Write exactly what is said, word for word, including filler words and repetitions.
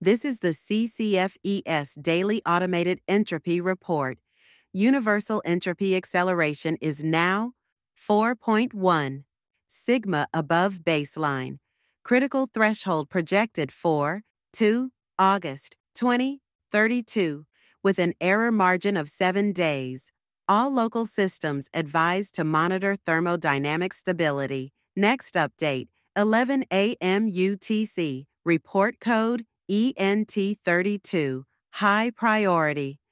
This is the C C F E S Daily Automated Entropy Report. Universal entropy acceleration is now four point one, sigma above baseline. Critical threshold projected for two August twenty thirty-two, with an error margin of seven days. All local systems advised to monitor thermodynamic stability. Next update, eleven A M U T C, report code E N T thirty-two, high priority.